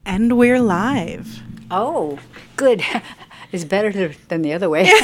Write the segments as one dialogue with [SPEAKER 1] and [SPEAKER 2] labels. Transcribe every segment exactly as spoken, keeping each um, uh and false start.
[SPEAKER 1] And we're live.
[SPEAKER 2] Oh, good. It's better to, than the other way.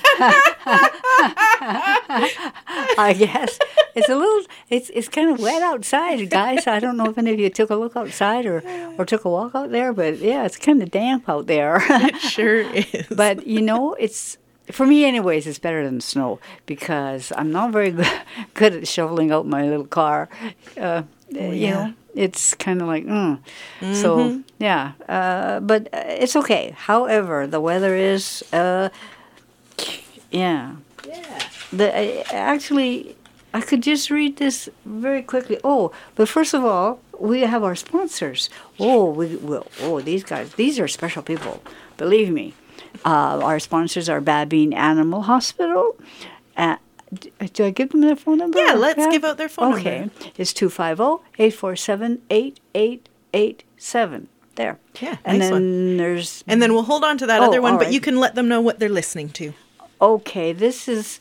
[SPEAKER 2] I guess it's a little. It's it's kind of wet outside, guys. I don't know if any of you took a look outside or or took a walk out there, but yeah, it's kind of damp out there.
[SPEAKER 1] It sure is.
[SPEAKER 2] But you know, it's for me, anyways. It's better than snow because I'm not very good, good at shoveling out my little car. Uh,
[SPEAKER 1] Oh,
[SPEAKER 2] you
[SPEAKER 1] yeah.
[SPEAKER 2] know, it's kind of like, mm.
[SPEAKER 1] Mm-hmm.
[SPEAKER 2] So yeah. Uh, but uh, it's okay. However, the weather is, uh, yeah.
[SPEAKER 1] Yeah.
[SPEAKER 2] The uh, actually, I could just read this very quickly. Oh, but first of all, we have our sponsors. Oh, we will. Oh, these guys. These are special people. Believe me. Uh, our sponsors are Babine Animal Hospital. Uh, d- do I give them their phone number?
[SPEAKER 1] Yeah, let's give out their phone
[SPEAKER 2] okay.
[SPEAKER 1] number.
[SPEAKER 2] Okay. It's two five zero, eight four seven, eight eight eight seven. There.
[SPEAKER 1] Yeah,
[SPEAKER 2] And
[SPEAKER 1] nice
[SPEAKER 2] then
[SPEAKER 1] one.
[SPEAKER 2] there's...
[SPEAKER 1] And then we'll hold on to that
[SPEAKER 2] Oh,
[SPEAKER 1] other one,
[SPEAKER 2] all
[SPEAKER 1] but
[SPEAKER 2] right.
[SPEAKER 1] you can let them know what they're listening to.
[SPEAKER 2] Okay, this is...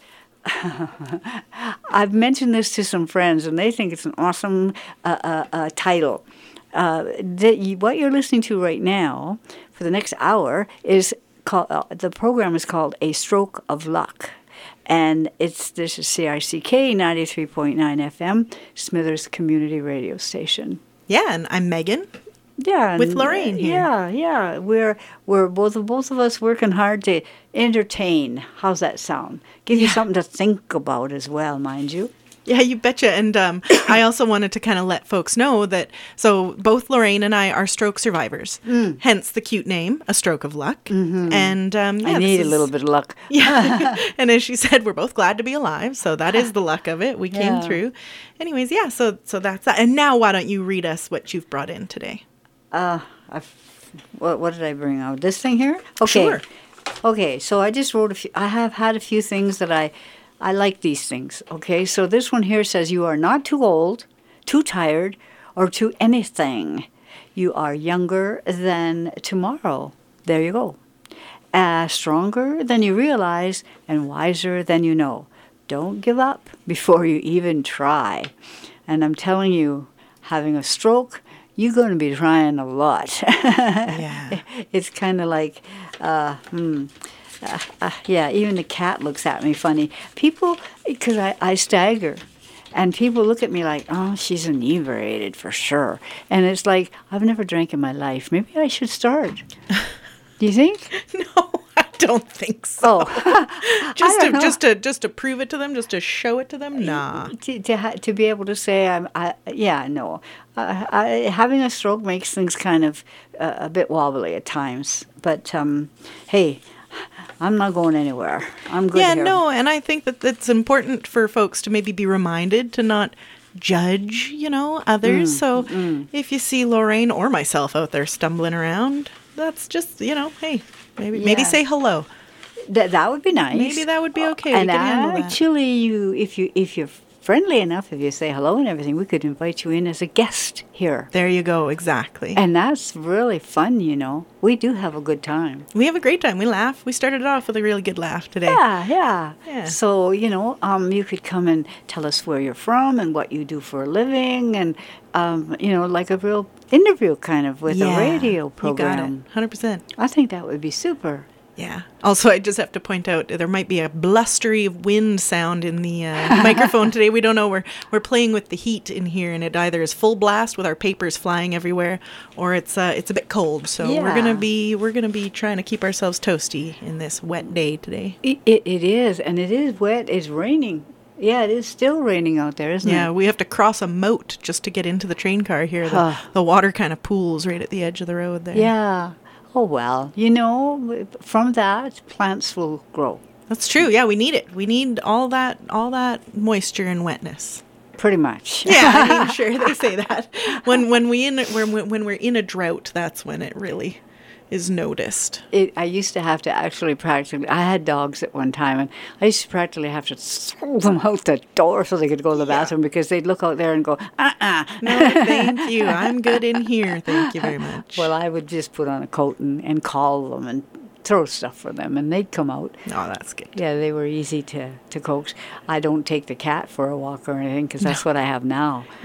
[SPEAKER 2] I've mentioned this to some friends, and they think it's an awesome uh, uh, uh, title. Uh, that you, what you're listening to right now for the next hour is called. Uh, the program is called A Stroke of Luck, and it's this is C I C K ninety-three point nine F M, Smithers Community Radio Station.
[SPEAKER 1] Yeah, and I'm Megan.
[SPEAKER 2] Yeah,
[SPEAKER 1] With
[SPEAKER 2] and,
[SPEAKER 1] Lorraine
[SPEAKER 2] uh,
[SPEAKER 1] here.
[SPEAKER 2] Yeah, yeah, we're we're both of both of us working hard to entertain. How's that sound? Give you
[SPEAKER 1] Yeah.
[SPEAKER 2] something to think about as well, mind you.
[SPEAKER 1] Yeah, you betcha. And um, I also wanted to kind of let folks know that, so both Lorraine and I are stroke survivors, hence the cute name, A Stroke of Luck. Mm-hmm. And um, yeah,
[SPEAKER 2] I
[SPEAKER 1] this
[SPEAKER 2] need a
[SPEAKER 1] is-
[SPEAKER 2] little bit of luck.
[SPEAKER 1] Yeah. And as she said, we're both glad to be alive. So that is the luck of it. We came
[SPEAKER 2] Yeah.
[SPEAKER 1] through. Anyways, yeah, so so that's that. And now why don't you read us what you've brought in today?
[SPEAKER 2] Uh, I've, what what did I bring out? This thing here? Okay.
[SPEAKER 1] Sure.
[SPEAKER 2] Okay, so I just wrote a few. I have had a few things that I, I like these things. Okay, so this one here says you are not too old, too tired, or too anything. You are younger than tomorrow. There you go. Uh, stronger than you realize and wiser than you know. Don't give up before you even try. And I'm telling you, having a stroke, you're going to be trying a lot.
[SPEAKER 1] Yeah.
[SPEAKER 2] It's kind of like, uh, hmm, uh, uh, yeah, even the cat looks at me funny. People, because I, I stagger, and people look at me like, oh, she's inebriated for sure. And it's like, I've never drank in my life. Maybe I should start. Do you think?
[SPEAKER 1] No, I don't think so.
[SPEAKER 2] Oh,
[SPEAKER 1] just
[SPEAKER 2] I
[SPEAKER 1] to
[SPEAKER 2] don't know.
[SPEAKER 1] just to just to prove it to them, just to show it to them. Nah.
[SPEAKER 2] to to, ha- to be able to say I'm I yeah no uh, I, having a stroke makes things kind of uh, a bit wobbly at times, but um, hey, I'm not going anywhere. I'm good
[SPEAKER 1] Yeah,
[SPEAKER 2] here.
[SPEAKER 1] no, and I think that it's important for folks to maybe be reminded to not judge, you know, others.
[SPEAKER 2] Mm,
[SPEAKER 1] so if you see Lorraine or myself out there stumbling around, that's just, you know, hey, maybe maybe
[SPEAKER 2] Yeah.
[SPEAKER 1] say hello.
[SPEAKER 2] That that would be nice.
[SPEAKER 1] Maybe that would be okay. We
[SPEAKER 2] And
[SPEAKER 1] could handle that.
[SPEAKER 2] actually, you if you if you're friendly enough, if you say hello and everything, we could invite you in as a guest here.
[SPEAKER 1] There you go, exactly.
[SPEAKER 2] And that's really fun, you know. We do have a good time.
[SPEAKER 1] We have a great time. We laugh. We started it off with a really good laugh today.
[SPEAKER 2] Yeah, yeah.
[SPEAKER 1] Yeah.
[SPEAKER 2] So, you know, um, you could come and tell us where you're from and what you do for a living and, um, you know, like a real interview kind of with a radio program.
[SPEAKER 1] You got it. one hundred percent.
[SPEAKER 2] I think that would be super.
[SPEAKER 1] Yeah. Also, I just have to point out there might be a blustery wind sound in the uh, microphone today. We don't know. We're we're playing with the heat in here, and it either is full blast with our papers flying everywhere, or it's uh, it's a bit cold. So we're
[SPEAKER 2] Yeah.
[SPEAKER 1] gonna be we're gonna be trying to keep ourselves toasty in this wet day today.
[SPEAKER 2] It, it, it is, and it is wet. It's raining. Yeah, it is still raining out there, isn't
[SPEAKER 1] Yeah,
[SPEAKER 2] it?
[SPEAKER 1] we have to cross a moat just to get into the train car here. The, the water kind of pools right at the edge of the road there.
[SPEAKER 2] Yeah. Oh, well, you know, from that, plants will grow.
[SPEAKER 1] That's true. Yeah, we need it. We need all that all that moisture and wetness.
[SPEAKER 2] Pretty much.
[SPEAKER 1] Yeah, I mean, sure, they say that. When when we in when when we're in a drought, that's when it really is noticed.
[SPEAKER 2] It, I used to have to actually practically, I had dogs at one time, and I used to practically have to throw them out the door so they could go to the bathroom because they'd look out there and go, uh-uh.
[SPEAKER 1] No, thank you. I'm good in here. Thank you very much.
[SPEAKER 2] Well, I would just put on a coat and, and call them and throw stuff for them, and they'd come out.
[SPEAKER 1] Oh, that's good.
[SPEAKER 2] Yeah, they were easy to, to coax. I don't take the cat for a walk or anything because that's what I have now.
[SPEAKER 1] Yeah.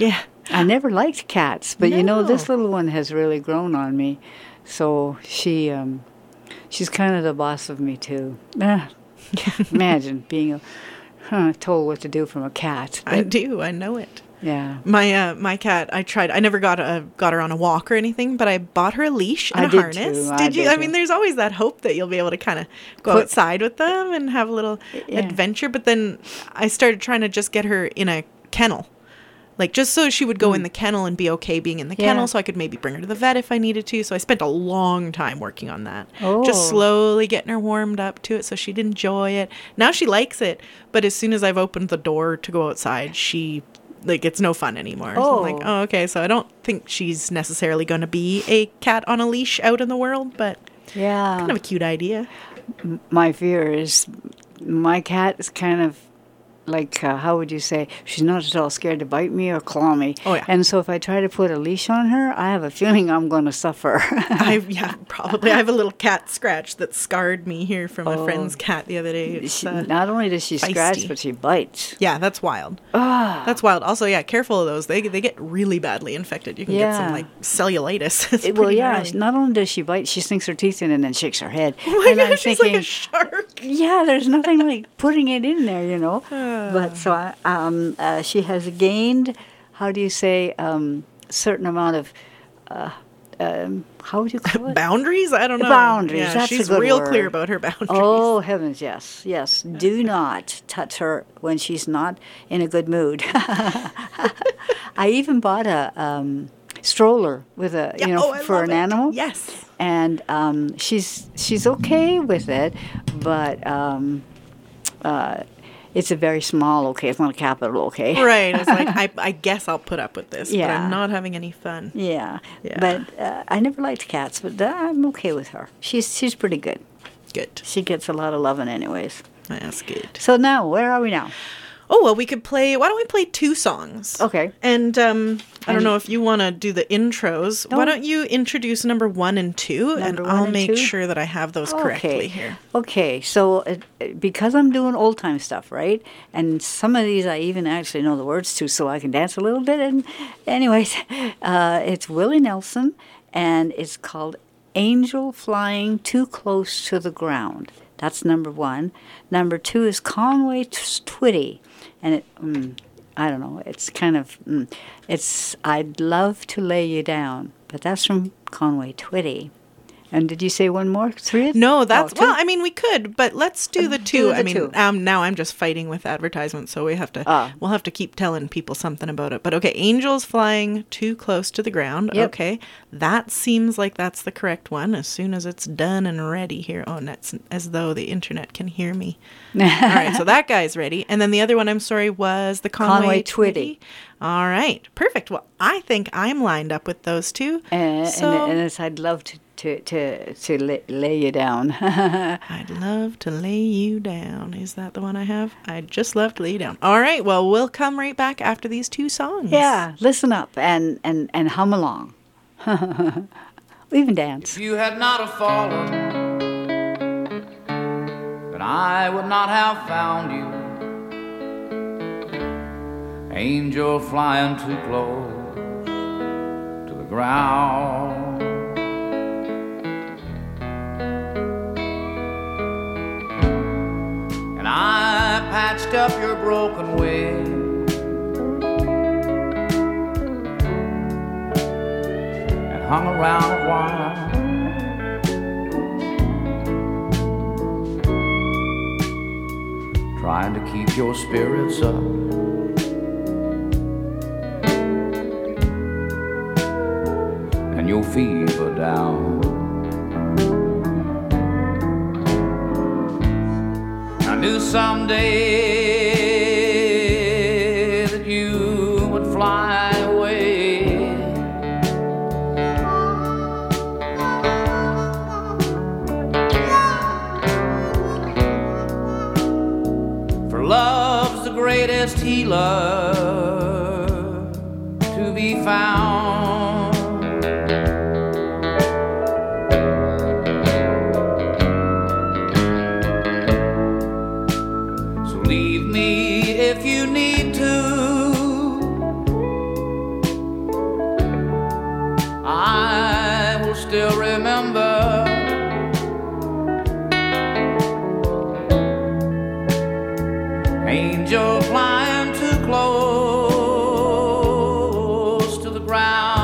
[SPEAKER 2] I never liked cats, but you know, this
[SPEAKER 1] No.
[SPEAKER 2] little one has really grown on me. So she, um, she's kind of the boss of me too. Ah, imagine being a, huh, told what to do from a cat.
[SPEAKER 1] I
[SPEAKER 2] But,
[SPEAKER 1] do. I know it.
[SPEAKER 2] yeah.
[SPEAKER 1] My uh, my cat. I tried. I never got a got her on a walk or anything, but I bought her a leash and
[SPEAKER 2] I
[SPEAKER 1] a
[SPEAKER 2] did
[SPEAKER 1] harness.
[SPEAKER 2] too. I
[SPEAKER 1] Did you?
[SPEAKER 2] did
[SPEAKER 1] I
[SPEAKER 2] too.
[SPEAKER 1] mean, there's always that hope that you'll be able to kind of go
[SPEAKER 2] Put-
[SPEAKER 1] outside with them and have a little
[SPEAKER 2] Yeah.
[SPEAKER 1] adventure. But then I started trying to just get her in a kennel. Like, just so she would go in the kennel and be okay being in the
[SPEAKER 2] Hmm. Yeah.
[SPEAKER 1] kennel, so I could maybe bring her to the vet if I needed to. So I spent a long time working on that.
[SPEAKER 2] Oh.
[SPEAKER 1] Just slowly getting her warmed up to it so she'd enjoy it. Now she likes it, but as soon as I've opened the door to go outside, she, like, it's no fun anymore. So I'm like,
[SPEAKER 2] Oh.
[SPEAKER 1] oh, okay. So I don't think she's necessarily going to be a cat on a leash out in the world, but
[SPEAKER 2] Yeah.
[SPEAKER 1] kind of a cute idea.
[SPEAKER 2] My fear is my cat is kind of like, uh, how would you say, she's not at all scared to bite me or claw me.
[SPEAKER 1] Oh, yeah.
[SPEAKER 2] And so if I try to put a leash on her, I have a feeling I'm going to suffer.
[SPEAKER 1] I yeah, probably. I have a little cat scratch that scarred me here from a
[SPEAKER 2] Oh.
[SPEAKER 1] friend's cat the other day. It's,
[SPEAKER 2] She,
[SPEAKER 1] uh,
[SPEAKER 2] not only does she scratch,
[SPEAKER 1] feisty.
[SPEAKER 2] but she bites.
[SPEAKER 1] yeah, that's wild.
[SPEAKER 2] Ah.
[SPEAKER 1] That's wild. Also, yeah, careful of those. They they get really badly infected. You can get some
[SPEAKER 2] Yeah.
[SPEAKER 1] like cellulitis. It's
[SPEAKER 2] It- well,
[SPEAKER 1] pretty
[SPEAKER 2] yeah.
[SPEAKER 1] gnarly.
[SPEAKER 2] Not only does she bite, she sinks her teeth in and then shakes her head.
[SPEAKER 1] Oh my
[SPEAKER 2] and I'm
[SPEAKER 1] gosh, she's
[SPEAKER 2] thinking,
[SPEAKER 1] like a shark.
[SPEAKER 2] yeah, there's nothing like putting it in there, you know. But so I, um, uh, she has gained, how do you say, um, a certain amount of, uh, um, how would you call it?
[SPEAKER 1] Boundaries? I don't know.
[SPEAKER 2] Boundaries,
[SPEAKER 1] Yeah,
[SPEAKER 2] that's a
[SPEAKER 1] she's
[SPEAKER 2] good
[SPEAKER 1] real
[SPEAKER 2] word.
[SPEAKER 1] clear about her boundaries.
[SPEAKER 2] Oh, heavens, yes, yes. Do not touch her when she's not in a good mood. I even bought a um, stroller with a,
[SPEAKER 1] Yeah,
[SPEAKER 2] you know,
[SPEAKER 1] oh, I
[SPEAKER 2] for
[SPEAKER 1] love
[SPEAKER 2] an
[SPEAKER 1] it.
[SPEAKER 2] animal.
[SPEAKER 1] Yes.
[SPEAKER 2] And um, she's she's okay with it, but um, uh, it's a very small okay. It's not a capital okay.
[SPEAKER 1] Right. It's like I I guess I'll put up with this, but
[SPEAKER 2] Yeah.
[SPEAKER 1] I'm not having any fun.
[SPEAKER 2] Yeah.
[SPEAKER 1] Yeah.
[SPEAKER 2] But uh, I never liked cats, but uh, I'm okay with her. She's she's pretty good.
[SPEAKER 1] Good.
[SPEAKER 2] She gets a lot of loving, anyways.
[SPEAKER 1] That's good.
[SPEAKER 2] So now, where are we now?
[SPEAKER 1] Oh, well, we could play. Why don't we play two songs?
[SPEAKER 2] Okay.
[SPEAKER 1] And um, I don't
[SPEAKER 2] And-
[SPEAKER 1] know if you want to do the intros. Why
[SPEAKER 2] No.
[SPEAKER 1] don't you introduce number one and two, and
[SPEAKER 2] Number one
[SPEAKER 1] I'll
[SPEAKER 2] and
[SPEAKER 1] make
[SPEAKER 2] two?
[SPEAKER 1] sure that I have those correctly here.
[SPEAKER 2] Okay, so uh, because I'm doing old time stuff, right? And some of these I even actually know the words to, so I can dance a little bit. And, anyways, uh, it's Willie Nelson, and it's called Angel Flying Too Close to the Ground. That's number one. Number two is Conway Twitty, and it. Mm, I don't know. It's kind of. Mm, it's I'd Love to Lay You Down, but that's from Conway Twitty. And did you say one more? Three?
[SPEAKER 1] No, that's
[SPEAKER 2] Oh, two?
[SPEAKER 1] well. I mean, we could, but let's do the two.
[SPEAKER 2] do the
[SPEAKER 1] I mean,
[SPEAKER 2] two.
[SPEAKER 1] um, now I'm just fighting with advertisements, so we have to.
[SPEAKER 2] Ah.
[SPEAKER 1] We'll have to keep telling people something about it. But okay, angels flying too close to the ground.
[SPEAKER 2] Yep.
[SPEAKER 1] Okay, that seems like that's the correct one. As soon as it's done and ready here. Oh, and that's as though the internet can hear me. All right, so that guy's ready, and then the other one, I'm sorry, was the Conway,
[SPEAKER 2] Conway Twitty.
[SPEAKER 1] All right, perfect. Well, I think I'm lined up with those two.
[SPEAKER 2] And,
[SPEAKER 1] so
[SPEAKER 2] and, and it's, I'd love to to to, to lay, lay you down.
[SPEAKER 1] I'd love to lay you down. Is that the one I have? I'd just love to lay you down. All right. Well, we'll come right back after these two songs.
[SPEAKER 2] Yeah, listen up and, and, and hum along. We even dance.
[SPEAKER 3] If you had not have fallen, then I would not have found you. Angel flying too close to the ground. And I patched up your broken wing and hung around a while. Trying to keep your spirits up. And your fever down. I knew someday that you would fly away. For love's the greatest healer to be found. So leave me if you need to, remember. Angel flying too close to the ground.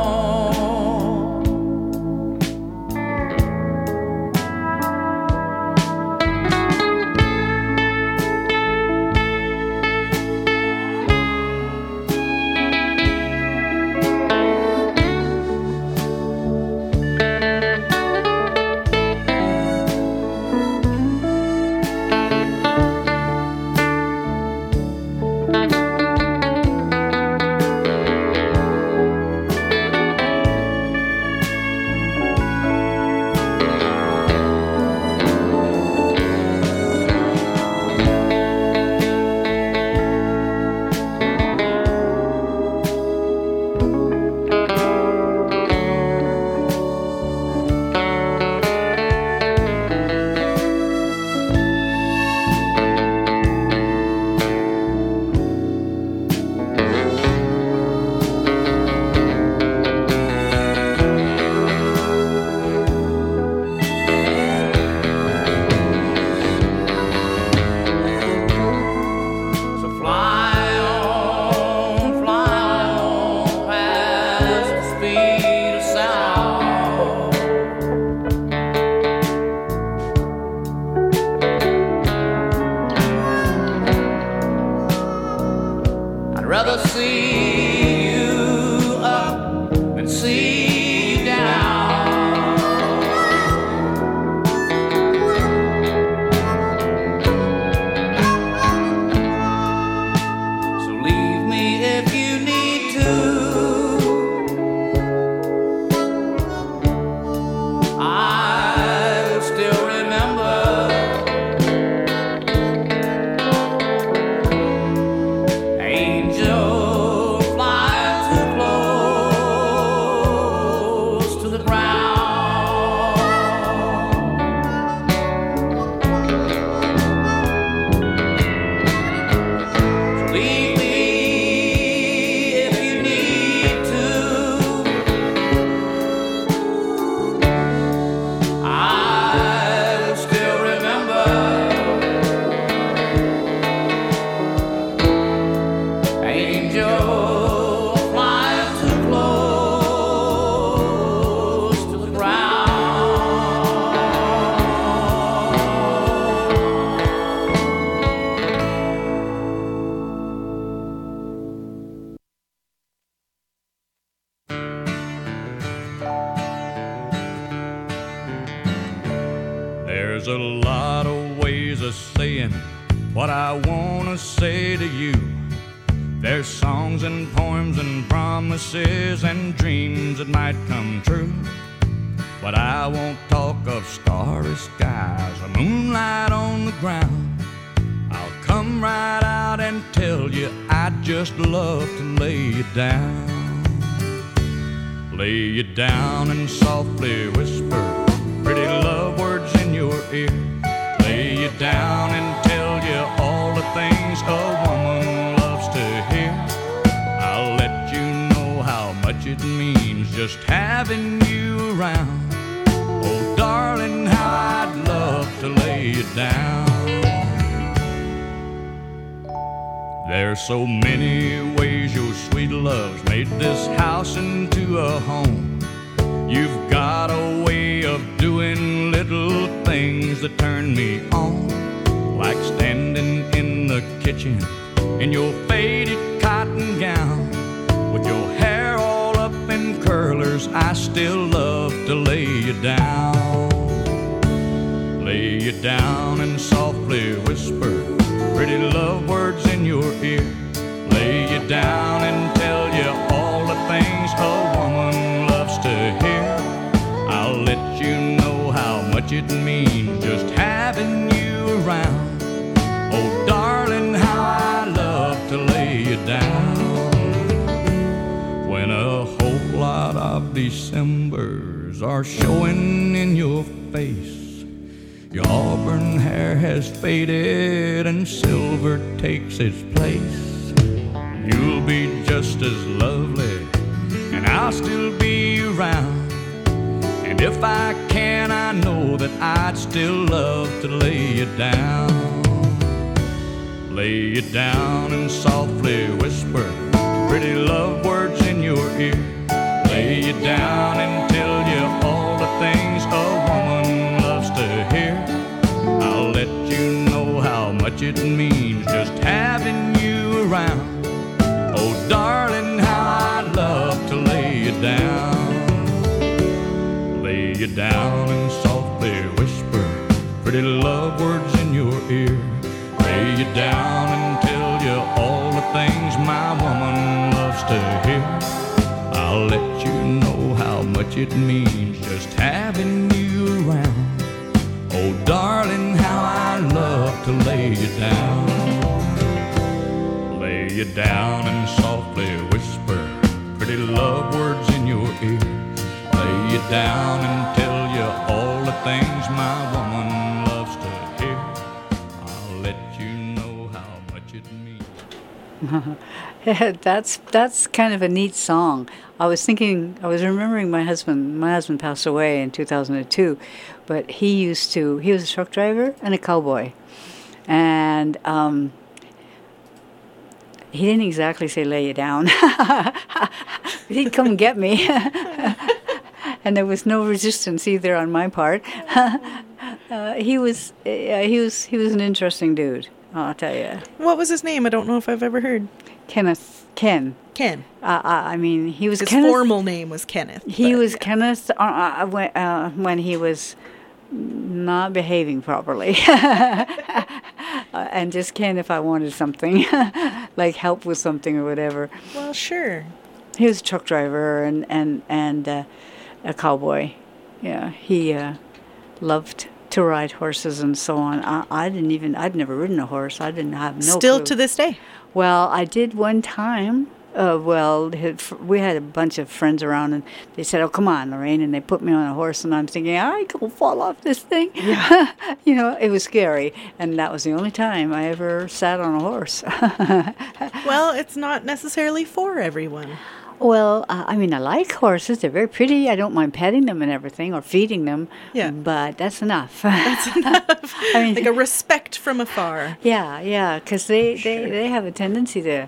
[SPEAKER 3] Rather see you up than see you down. So leave me if you need to. I still remember.
[SPEAKER 4] There's a lot of ways of saying what I want to say to you. There's songs and poems and promises and dreams that might come true. But I won't talk of starry skies or moonlight on the ground. I'll come right out and tell you I'd just love to lay you down. Lay you down and softly whisper pretty love words in your ear. Lay you down and tell you all the things a woman loves to hear. I'll let you know how much it means just having you around. Oh, darling, how I'd love to lay you down. There's so many ways your sweet love's made this house into a home. You've got a way of doing little things that turn me on, like standing in the kitchen in your faded cotton gown, with your hair all up in curlers. I still love to lay you down. Lay you down and softly whisper pretty love words in your ear. Lay you down and tell you all the things a woman loves to hear. I'll let you know how much it means just having you around. Oh, darling, how I love to lay you down. When a whole lot of Decembers are showing in your face, your auburn hair has faded and silver takes its place. You'll be just as lovely and I'll still be around. And And if I can, I know that I'd still love to lay you down. Lay you down and softly whisper pretty love words in your ear. Lay you down and tell you all the things a woman loves to hear. I'll let you know how much it means just having you around. Oh, darling, how I'd love to lay you down. Lay you down and softly whisper pretty love words in your ear. Lay you down and tell you all the things my woman loves to hear. I'll let you know how much it means just having you around. Oh, darling, how I love to lay you down. Lay you down and softly whisper pretty love words in your ear. Lay you down and tell you all the things my woman loves to hear. I'll let you know how much it means.
[SPEAKER 2] that's that's kind of a neat song. I was thinking, I was remembering my husband. My husband passed away in two thousand two, but he used to. He was a truck driver and a cowboy, and um, he didn't exactly say "lay you down." He'd come and get me, and there was no resistance either on my part. uh, he was, uh, he was, he was an interesting dude. I'll tell you.
[SPEAKER 1] What was his name? I don't know if I've ever heard.
[SPEAKER 2] Kenneth. Ken.
[SPEAKER 1] Ken.
[SPEAKER 2] Uh, I mean, he was
[SPEAKER 1] His
[SPEAKER 2] Kenneth.
[SPEAKER 1] formal name was Kenneth.
[SPEAKER 2] He
[SPEAKER 1] but,
[SPEAKER 2] was
[SPEAKER 1] yeah.
[SPEAKER 2] Kenneth uh, uh, when, uh, when he was not behaving properly. uh, and just Ken if I wanted something, like help with something or whatever.
[SPEAKER 1] Well, sure.
[SPEAKER 2] He was a truck driver and, and, and uh, a cowboy. Yeah, he uh, loved to ride horses and so on. I, I didn't even, I'd never ridden a horse. I didn't have no
[SPEAKER 1] Still
[SPEAKER 2] clue.
[SPEAKER 1] to this day.
[SPEAKER 2] Well, I did one time. Uh, well, we had a bunch of friends around, and they said, "Oh, come on, Lorraine," and they put me on a horse, and I'm thinking, I could fall off this thing. Yeah. You know, it was scary, and that was the only time I ever sat on a horse.
[SPEAKER 1] Well, it's not necessarily for everyone.
[SPEAKER 2] Well, uh, I mean, I like horses. They're very pretty. I don't mind petting them and everything, or feeding them.
[SPEAKER 1] Yeah.
[SPEAKER 2] But that's enough.
[SPEAKER 1] That's enough.
[SPEAKER 2] I mean,
[SPEAKER 1] like a respect from afar.
[SPEAKER 2] Yeah, yeah, because they,
[SPEAKER 1] Sure.
[SPEAKER 2] they, they have a tendency to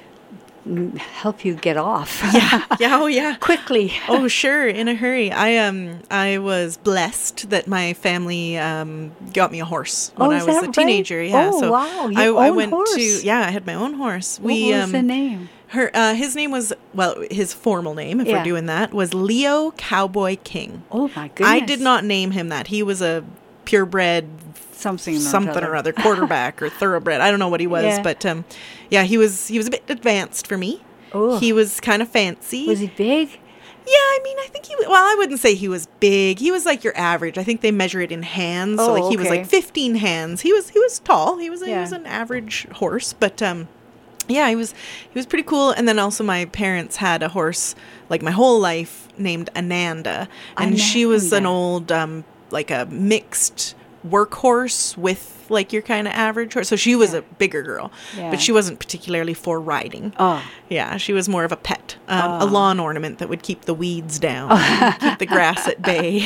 [SPEAKER 2] mm, help you get off.
[SPEAKER 1] Yeah. Yeah. Oh, yeah.
[SPEAKER 2] Quickly.
[SPEAKER 1] Oh, sure. In a hurry. I um I was blessed that my family um got me a horse when
[SPEAKER 2] Oh,
[SPEAKER 1] I
[SPEAKER 2] is
[SPEAKER 1] was
[SPEAKER 2] that
[SPEAKER 1] a
[SPEAKER 2] right?
[SPEAKER 1] teenager. Yeah.
[SPEAKER 2] Oh,
[SPEAKER 1] so
[SPEAKER 2] wow.
[SPEAKER 1] I,
[SPEAKER 2] Your
[SPEAKER 1] I
[SPEAKER 2] own
[SPEAKER 1] went
[SPEAKER 2] horse.
[SPEAKER 1] to yeah. I had my own horse.
[SPEAKER 2] What
[SPEAKER 1] We
[SPEAKER 2] was
[SPEAKER 1] um
[SPEAKER 2] the name?
[SPEAKER 1] her uh, his name was well his formal name if
[SPEAKER 2] Yeah.
[SPEAKER 1] we're doing that was Leo Cowboy King.
[SPEAKER 2] Oh, my goodness.
[SPEAKER 1] I did not name him that. He was a purebred
[SPEAKER 2] Something or
[SPEAKER 1] something or other quarterback or thoroughbred. I don't know what he was,
[SPEAKER 2] Yeah.
[SPEAKER 1] but um, yeah, he was he was a bit advanced for me.
[SPEAKER 2] Oh.
[SPEAKER 1] He was kind of fancy.
[SPEAKER 2] Was he big?
[SPEAKER 1] Yeah, I mean, I think he was, well, I wouldn't say he was big. He was like your average. I think they measure it in hands. so
[SPEAKER 2] Oh,
[SPEAKER 1] like he was
[SPEAKER 2] okay.
[SPEAKER 1] like fifteen hands. He was he was tall. He was a, he
[SPEAKER 2] Yeah.
[SPEAKER 1] was an average horse, but um yeah, he was he was pretty cool. And then also my parents had a horse like my whole life named Ananda, and she was an
[SPEAKER 2] Ananda.
[SPEAKER 1] old um like a mixed workhorse with like your kind of average horse. So she was
[SPEAKER 2] Yeah.
[SPEAKER 1] a bigger girl,
[SPEAKER 2] Yeah.
[SPEAKER 1] but she wasn't particularly for riding.
[SPEAKER 2] Oh.
[SPEAKER 1] Yeah, she was more of a pet, um, a
[SPEAKER 2] Oh.
[SPEAKER 1] lawn ornament that would keep the weeds down, keep the grass at bay.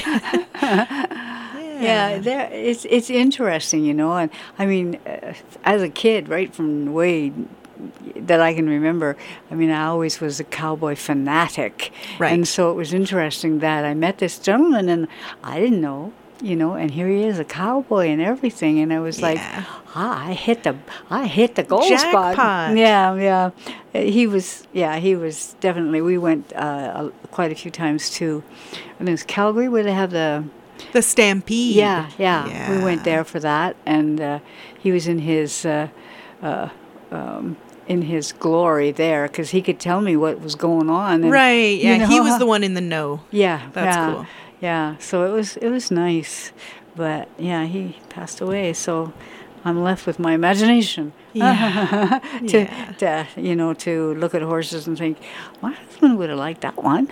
[SPEAKER 2] Yeah, there, it's it's interesting, you know. And I mean, uh, as a kid, right from the way that I can remember, I mean, I always was a cowboy fanatic.
[SPEAKER 1] Right.
[SPEAKER 2] And so it was interesting that I met this gentleman, and I didn't know, you know, and here he is, a cowboy and everything, and I was like,
[SPEAKER 1] Yeah.
[SPEAKER 2] ah, I hit the, I hit the gold
[SPEAKER 1] Jackpot.
[SPEAKER 2] spot. Yeah, yeah. Uh, He was, yeah, he was definitely. We went uh, a- quite a few times to, I think it was Calgary, where they have the.
[SPEAKER 1] The Stampede.
[SPEAKER 2] Yeah, yeah, we went
[SPEAKER 1] Yeah.
[SPEAKER 2] there for that, and uh, he was in his uh, uh, um, in his glory there because he could tell me what was going on. And,
[SPEAKER 1] Right.
[SPEAKER 2] you
[SPEAKER 1] Yeah, he
[SPEAKER 2] know,
[SPEAKER 1] was the one in the know.
[SPEAKER 2] Yeah,
[SPEAKER 1] That's
[SPEAKER 2] yeah,
[SPEAKER 1] cool.
[SPEAKER 2] Yeah, so it was it was nice, but yeah, he passed away. So I'm left with my imagination.
[SPEAKER 1] Yeah.
[SPEAKER 2] to,
[SPEAKER 1] Yeah.
[SPEAKER 2] to, you know, to look at horses and think, my husband would have liked that one.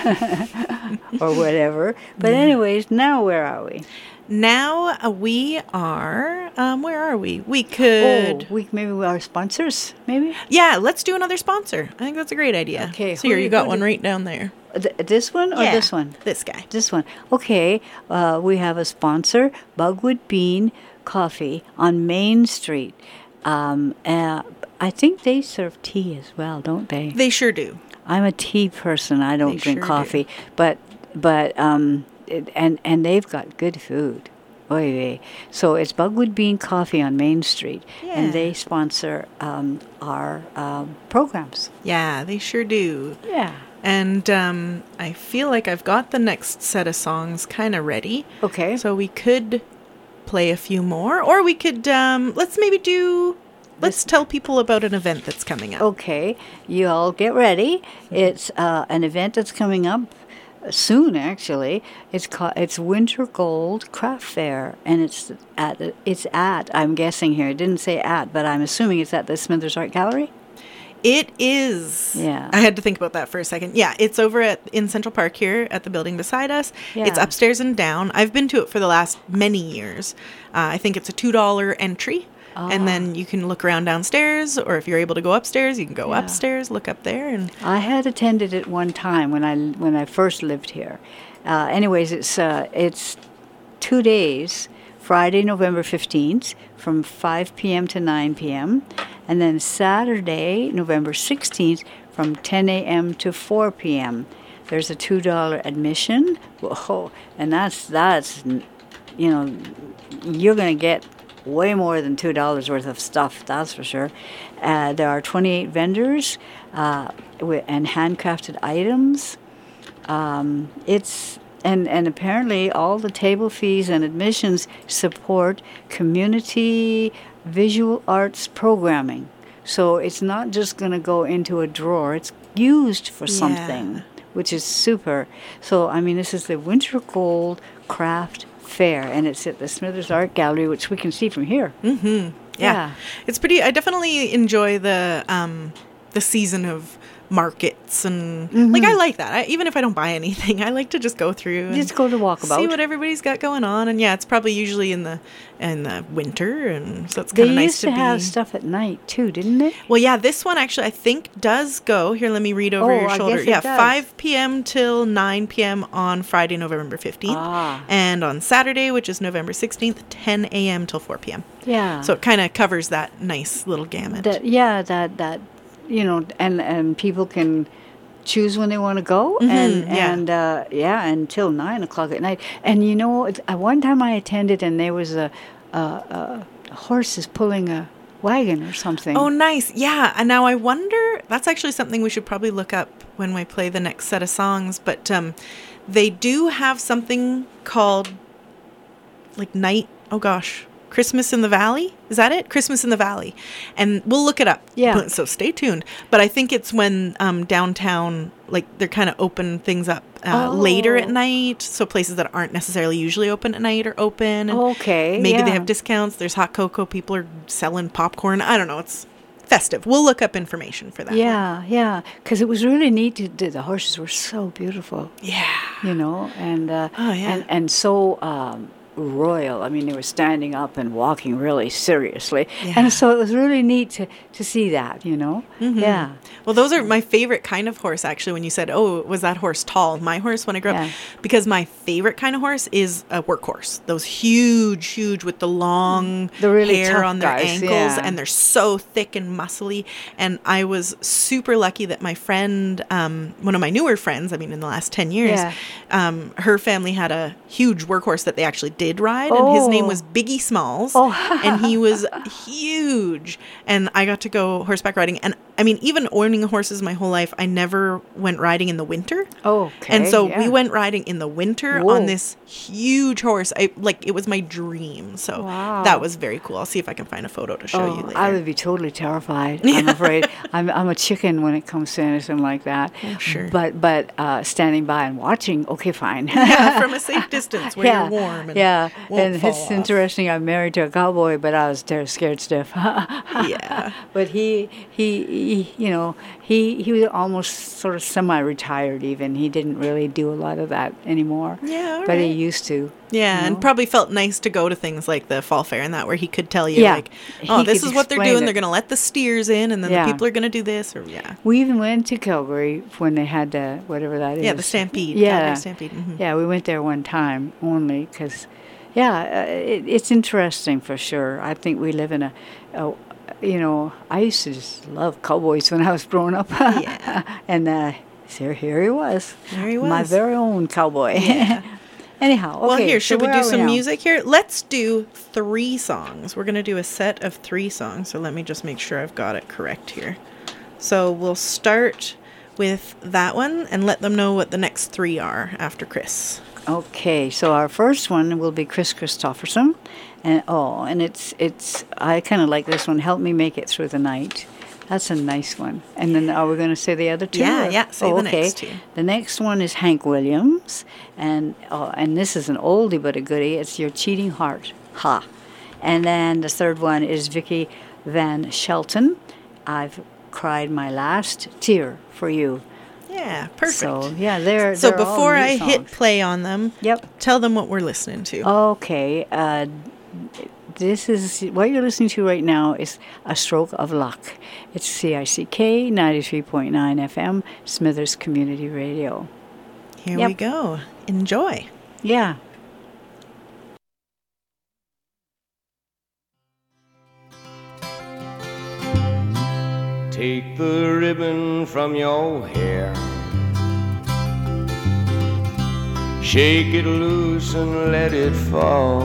[SPEAKER 2] Or whatever. But anyways, now where are we?
[SPEAKER 1] Now uh, we are, um, where are we? We could,
[SPEAKER 2] Oh, we maybe we are sponsors, maybe?
[SPEAKER 1] yeah, let's do another sponsor. I think that's a great idea.
[SPEAKER 2] Okay,
[SPEAKER 1] So
[SPEAKER 2] who
[SPEAKER 1] here,
[SPEAKER 2] do
[SPEAKER 1] you
[SPEAKER 2] you-
[SPEAKER 1] got
[SPEAKER 2] who
[SPEAKER 1] one
[SPEAKER 2] do-
[SPEAKER 1] right down there.
[SPEAKER 2] Th- this one or
[SPEAKER 1] Yeah,
[SPEAKER 2] this one?
[SPEAKER 1] This guy.
[SPEAKER 2] This one. Okay, uh, we have a sponsor, Bugwood Bean Coffee on Main Street. Um, uh, I think they serve tea as well, don't they?
[SPEAKER 1] They sure do.
[SPEAKER 2] I'm a tea person. I don't
[SPEAKER 1] They
[SPEAKER 2] drink
[SPEAKER 1] sure do.
[SPEAKER 2] coffee, but but um, it, and and they've got good food. Oy vey. So it's Bugwood Bean Coffee on Main Street,
[SPEAKER 1] Yeah.
[SPEAKER 2] and they sponsor um, our um, programs.
[SPEAKER 1] Yeah, they sure do.
[SPEAKER 2] Yeah.
[SPEAKER 1] And um, I feel like I've got the next set of songs kind of ready.
[SPEAKER 2] Okay.
[SPEAKER 1] So we could play a few more, or we could, um, let's maybe do, let's tell people about an event that's coming up.
[SPEAKER 2] Okay, you all get ready. It's uh, an event that's coming up soon. Actually, it's called it's Winter Gold Craft Fair, and it's at it's at I'm guessing here. It didn't say at, but I'm assuming it's at the Smithers Art Gallery.
[SPEAKER 1] It is.
[SPEAKER 2] Yeah.
[SPEAKER 1] I had to think about that for a second. Yeah, it's over at in Central Park here at the building beside us. It's
[SPEAKER 2] Yeah.
[SPEAKER 1] upstairs and down. I've been to it for the last many years. Uh, I think it's a two dollar entry. And then you can look around downstairs, or if you're able to go upstairs, you can go
[SPEAKER 2] Yeah.
[SPEAKER 1] upstairs, look up there, and
[SPEAKER 2] I had attended it one time when I when I first lived here. Uh, anyways, it's uh, it's two days. Friday, November fifteenth, from five p.m. to nine p.m., and then Saturday, November sixteenth, from ten a.m. to four p.m. There's a two dollar admission. Whoa, and that's that's you know you're gonna get way more than two dollars worth of stuff, that's for sure. Uh, there are twenty-eight vendors uh, wi- and handcrafted items. Um, it's and and apparently all the table fees and admissions support community visual arts programming. So it's not just going to go into a drawer; it's used for something,
[SPEAKER 1] Yeah.
[SPEAKER 2] which is super. So I mean, this is the Winter Gold Craft Fair, and it's at the Smithers Art Gallery, which we can see from here.
[SPEAKER 1] yeah.
[SPEAKER 2] Yeah.
[SPEAKER 1] It's pretty. I definitely enjoy the um, the season of markets and like I like that. I, even if I don't buy anything, I like to just go through and
[SPEAKER 2] Just go to walkabout.
[SPEAKER 1] see what everybody's got going on. And yeah, it's probably usually in the in the winter, and so it's
[SPEAKER 2] They
[SPEAKER 1] kind of nice
[SPEAKER 2] used to,
[SPEAKER 1] to
[SPEAKER 2] have
[SPEAKER 1] be.
[SPEAKER 2] stuff at night too, didn't they?
[SPEAKER 1] Well, yeah, this one actually I think does go. Here, let me read over
[SPEAKER 2] Oh,
[SPEAKER 1] your
[SPEAKER 2] I
[SPEAKER 1] shoulder.
[SPEAKER 2] guess it
[SPEAKER 1] Yeah,
[SPEAKER 2] does.
[SPEAKER 1] five p.m. till nine p.m. on Friday, November fifteenth.
[SPEAKER 2] Ah.
[SPEAKER 1] And on Saturday, which is November sixteenth, ten a.m. till four p.m.
[SPEAKER 2] Yeah.
[SPEAKER 1] So it kind of covers that nice little gamut.
[SPEAKER 2] that yeah, that that you know, and and people can choose when they want to go, and
[SPEAKER 1] Mm-hmm, yeah.
[SPEAKER 2] and uh, yeah, until nine o'clock at night. And you know, it's- uh, one time I attended, and there was a, a, a horses pulling a wagon or something.
[SPEAKER 1] Oh, nice. Yeah. And now I wonder, that's actually something we should probably look up when we play the next set of songs. But um, they do have something called like night. Oh, gosh. Christmas in the Valley? Is that it? Christmas in the Valley. And we'll look it up.
[SPEAKER 2] Yeah.
[SPEAKER 1] So stay tuned. But I think it's when um, downtown, like they're kind of open things up uh, later at
[SPEAKER 2] Oh.
[SPEAKER 1] night. So places that aren't necessarily usually open at night are open. And
[SPEAKER 2] Okay,
[SPEAKER 1] Maybe they
[SPEAKER 2] yeah.
[SPEAKER 1] have discounts. There's hot cocoa. People are selling popcorn. I don't know. It's festive. We'll look up information for that. one.
[SPEAKER 2] Yeah, yeah, because it was really neat. To, the the horses were so beautiful,
[SPEAKER 1] Yeah.
[SPEAKER 2] you know, and uh,
[SPEAKER 1] Oh, yeah.
[SPEAKER 2] and and so um, royal. I mean, they were standing up and walking really seriously,
[SPEAKER 1] Yeah.
[SPEAKER 2] and so it was really neat to to see that, you know.
[SPEAKER 1] Mm-hmm.
[SPEAKER 2] Yeah,
[SPEAKER 1] Well, those are my favorite kind of horse, actually, when you said, oh, was that horse tall? My horse when I grew up.
[SPEAKER 2] Yeah.
[SPEAKER 1] Because my favorite kind of horse is a workhorse. Those huge, huge with the long
[SPEAKER 2] The really
[SPEAKER 1] hair
[SPEAKER 2] tough
[SPEAKER 1] on their
[SPEAKER 2] guys,
[SPEAKER 1] ankles.
[SPEAKER 2] yeah.
[SPEAKER 1] And they're so thick and muscly. And I was super lucky that my friend, um, one of my newer friends, I mean, in the last ten years,
[SPEAKER 2] Yeah.
[SPEAKER 1] um, her family had a huge workhorse that they actually did ride. And his name
[SPEAKER 2] Oh.
[SPEAKER 1] was Biggie Smalls.
[SPEAKER 2] Oh.
[SPEAKER 1] And he was huge. And I got to go horseback riding. And I mean, even owning horses my whole life, I never went riding in the winter.
[SPEAKER 2] Okay,
[SPEAKER 1] And so
[SPEAKER 2] yeah.
[SPEAKER 1] we went riding in the winter
[SPEAKER 2] Whoa.
[SPEAKER 1] on this huge horse. I like it was my dream. So
[SPEAKER 2] Wow.
[SPEAKER 1] that was very cool. I'll see if I can find a photo to show
[SPEAKER 2] Oh,
[SPEAKER 1] you later.
[SPEAKER 2] I would be totally terrified. I'm afraid. I'm I'm a chicken when it comes to anything like that.
[SPEAKER 1] Oh, sure.
[SPEAKER 2] But but uh, standing by and watching, okay, fine.
[SPEAKER 1] yeah, from a safe distance where
[SPEAKER 2] yeah,
[SPEAKER 1] you're warm. And
[SPEAKER 2] yeah, Yeah,
[SPEAKER 1] won't
[SPEAKER 2] and
[SPEAKER 1] fall
[SPEAKER 2] it's
[SPEAKER 1] off.
[SPEAKER 2] interesting. I'm married to a cowboy, but I was ter- scared stiff.
[SPEAKER 1] Yeah.
[SPEAKER 2] But he, he, he, you know, he he was almost sort of semi-retired. Even he didn't really do a lot of that anymore.
[SPEAKER 1] Yeah, all
[SPEAKER 2] but he
[SPEAKER 1] right.
[SPEAKER 2] used to.
[SPEAKER 1] Yeah,
[SPEAKER 2] you
[SPEAKER 1] and
[SPEAKER 2] know?
[SPEAKER 1] probably felt nice to go to things like the fall fair and that, where he could tell you,
[SPEAKER 2] Yeah,
[SPEAKER 1] like, oh,
[SPEAKER 2] he
[SPEAKER 1] this
[SPEAKER 2] could
[SPEAKER 1] is what they're
[SPEAKER 2] explain
[SPEAKER 1] doing.
[SPEAKER 2] it.
[SPEAKER 1] They're going to let the steers in, and then
[SPEAKER 2] Yeah.
[SPEAKER 1] the people are going to do this, or yeah.
[SPEAKER 2] We even went to Calgary when they had the whatever that is.
[SPEAKER 1] Yeah, the Stampede.
[SPEAKER 2] Yeah,
[SPEAKER 1] Calgary Stampede. Mhm.
[SPEAKER 2] yeah, we went there one time only because, yeah, uh, it, it's interesting for sure. I think we live in a, a, you know, I used to just love cowboys when I was growing up.
[SPEAKER 1] Yeah.
[SPEAKER 2] And uh, here, here he was.
[SPEAKER 1] There he
[SPEAKER 2] My
[SPEAKER 1] was.
[SPEAKER 2] very own cowboy.
[SPEAKER 1] Yeah.
[SPEAKER 2] Anyhow, okay.
[SPEAKER 1] Well, here,
[SPEAKER 2] so
[SPEAKER 1] should we
[SPEAKER 2] where
[SPEAKER 1] do
[SPEAKER 2] are we
[SPEAKER 1] some
[SPEAKER 2] now?
[SPEAKER 1] music here? Let's do three songs. We're going to do a set of three songs. So let me just make sure I've got it correct here. So we'll start with that one and let them know what the next three are after Chris.
[SPEAKER 2] Okay, so our first one will be Chris Christopherson, and oh, and it's it's I kind of like this one. Help Me Make It Through the Night. That's a nice one. And then are we going to say the other two?
[SPEAKER 1] Yeah,
[SPEAKER 2] or-
[SPEAKER 1] yeah, say
[SPEAKER 2] oh,
[SPEAKER 1] the
[SPEAKER 2] okay.
[SPEAKER 1] next two.
[SPEAKER 2] The next one is Hank Williams, and oh, and this is an oldie but a goodie. It's Your Cheating Heart. Ha. And then the third one is Vicky Van Shelton. I've cried my last tear for you.
[SPEAKER 1] Yeah, perfect.
[SPEAKER 2] So yeah, they're
[SPEAKER 1] So
[SPEAKER 2] they're all
[SPEAKER 1] before
[SPEAKER 2] new
[SPEAKER 1] I hit
[SPEAKER 2] songs.
[SPEAKER 1] play on them,
[SPEAKER 2] Yep.
[SPEAKER 1] tell them what we're listening to.
[SPEAKER 2] Okay, uh, this is what you're listening to right now is A Stroke of Luck. It's C I C K ninety-three point nine F M, Smithers Community Radio.
[SPEAKER 1] Here
[SPEAKER 2] Yep.
[SPEAKER 1] we go. Enjoy.
[SPEAKER 2] Yeah.
[SPEAKER 3] Take the ribbon from your hair, shake it loose and let it fall,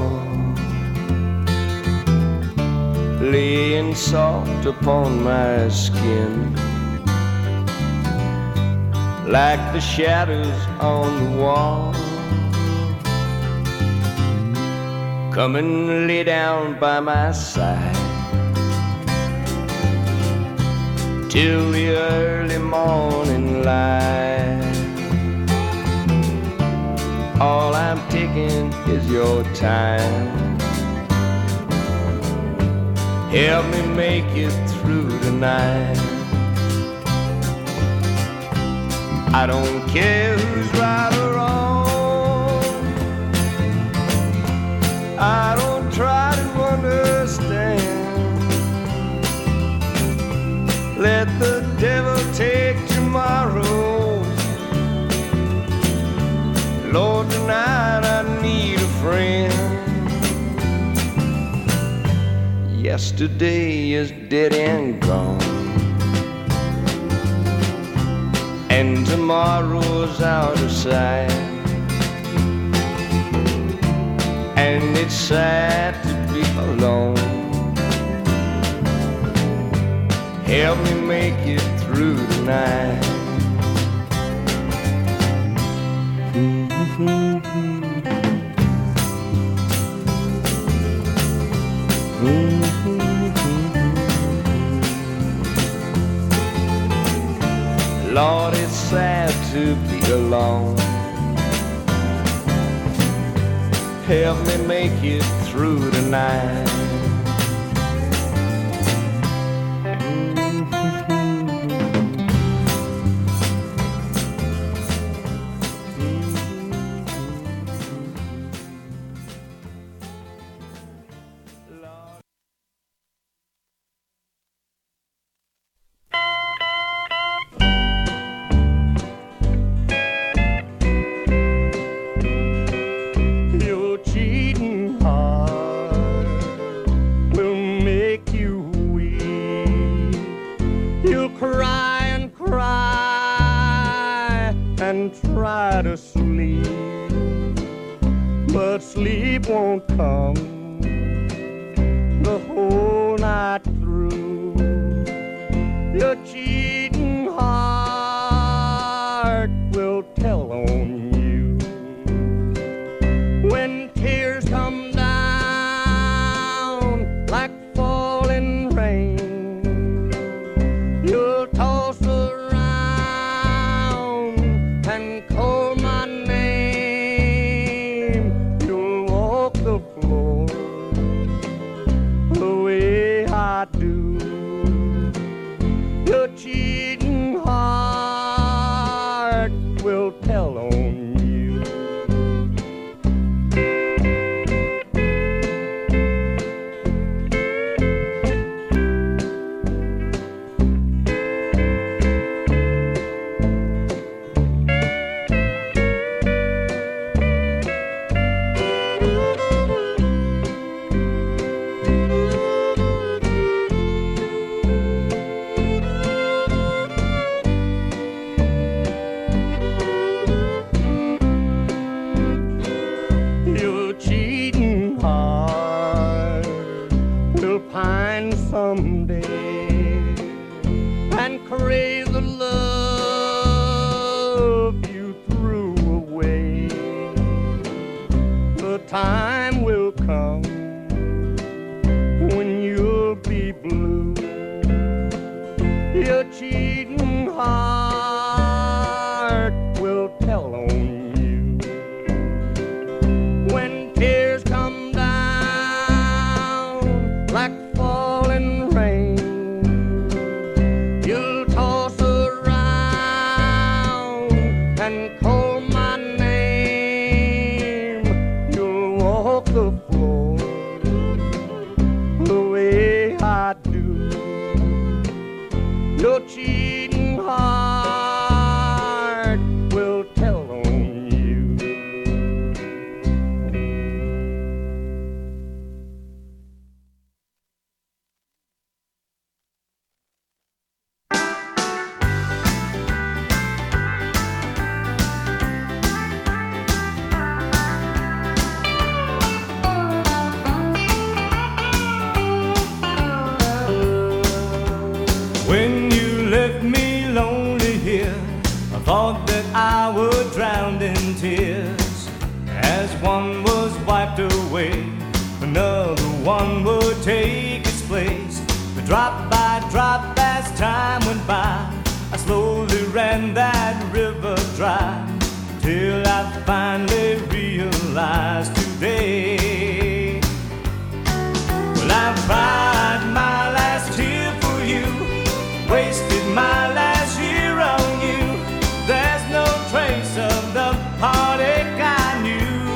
[SPEAKER 3] laying soft upon my skin, like the shadows on the wall. Come and lay down by my side till the early morning light. All I'm taking is your time. Help me make it through the night. I don't care who's right or wrong, I don't try to understand. Let the devil take tomorrow. Lord, tonight I need a friend. Yesterday is dead and gone, and tomorrow's out of sight. And it's sad to be alone. Help me make it through the night. Lord, it's sad to be alone. Help me make it through the night. Your cheating heart will make you weep. You'll cry and cry and try to sleep, but sleep won't come the whole night through. Your cheating heart will tell on you when tears come down like falling rain. You'll toss around and call my name. You'll walk time will come when you'll be blue. Your cheating heart will tell on you. When tears come down like falling rain, you'll toss around and call my name. You'll walk the floor the way I do. Your cheating heart will tell on you.
[SPEAKER 4] When you left me lonely here, I thought that I would drown in tears. As one was wiped away, another one would take its place. But drop by drop as time went by, I slowly ran that river dry, till I finally realized today. Well, I cried my last tear for you, wasted my last year on you. There's no trace of the heartache I knew.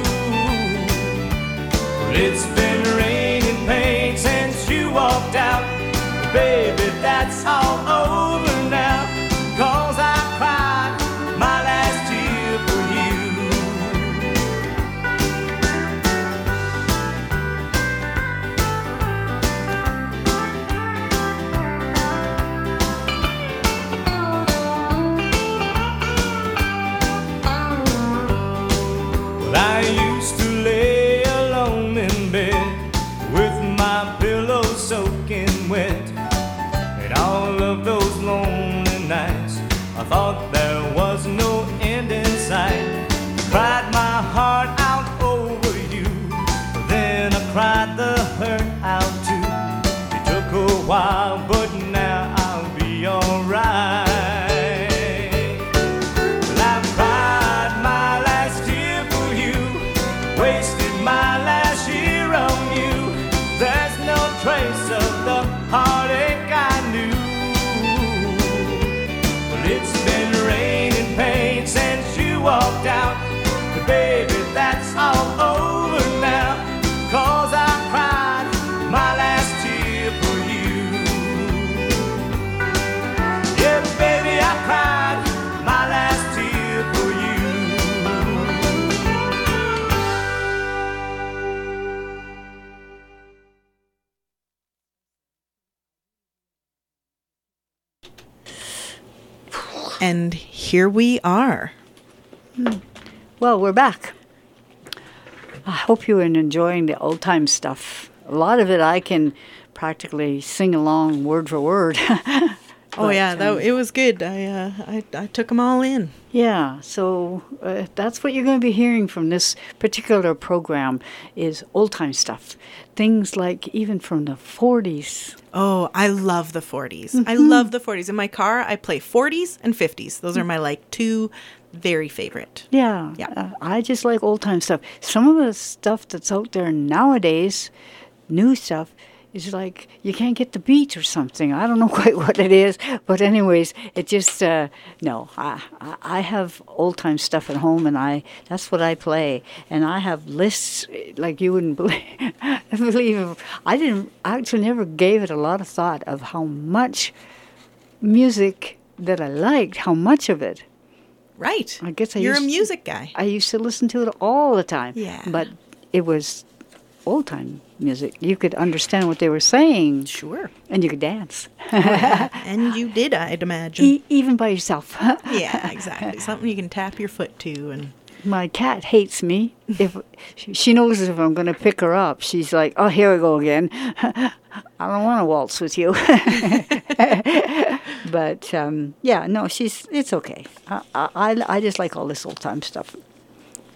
[SPEAKER 4] Well, it's been raining pain since you walked out. Baby, that's all over now, 'cause I cried my last tear for you. Well, I used to lay alone in bed with my pillow soaking wet. And all of those lonely nights, I thought there was no end in sight. Cried my heart out over you, then I cried the hurt out too. It took a while, but now I'll be alright. Well, I cried my last tear for you, wasted my last year on you. There's no trace of the heartache I knew. Well, it's been raining pain since you walked out. But baby, that's all over now, 'cause I cried my last tear for you. Yeah, baby, I cried my last tear for you.
[SPEAKER 1] And here we are.
[SPEAKER 2] Well, we're back. I hope you are enjoying the old time stuff. A lot of it I can practically sing along word for word.
[SPEAKER 1] Oh
[SPEAKER 2] But,
[SPEAKER 1] yeah,
[SPEAKER 2] um,
[SPEAKER 1] that, it was good. I, uh, I I took them all in.
[SPEAKER 2] Yeah, so uh, that's what you're going to be hearing from this particular program is old time stuff. Things like even from the forties.
[SPEAKER 1] Oh, I love the forties. I love the forties. In my car, I play forties and fifties. Those are my like two very favorite.
[SPEAKER 2] Yeah,
[SPEAKER 1] Yeah.
[SPEAKER 2] uh, I just like old time stuff. Some of the stuff that's out there nowadays, new stuff, is like you can't get the beat or something. I don't know quite what it is, but anyways, it just uh, no. I I I have old time stuff at home, and I that's what I play, and I have lists like you wouldn't believe. believe. I didn't I actually never gave it a lot of thought of how much music that I liked, how much of it.
[SPEAKER 1] Right.
[SPEAKER 2] I guess I
[SPEAKER 1] You're a
[SPEAKER 2] used-
[SPEAKER 1] music guy.
[SPEAKER 2] I used to listen to it all the time.
[SPEAKER 1] Yeah.
[SPEAKER 2] But it was old time music. You could understand what they were saying.
[SPEAKER 1] Sure.
[SPEAKER 2] And you could dance.
[SPEAKER 1] And you did, I'd imagine.
[SPEAKER 2] E- even by yourself.
[SPEAKER 1] Yeah, exactly. Something you can tap your foot to. And
[SPEAKER 2] My cat hates me. If she knows if I'm going to pick her up, she's like, "Oh, here we go again. I don't want to waltz with you." But um, yeah, no, she's it's okay. I, I I just like all this old time stuff.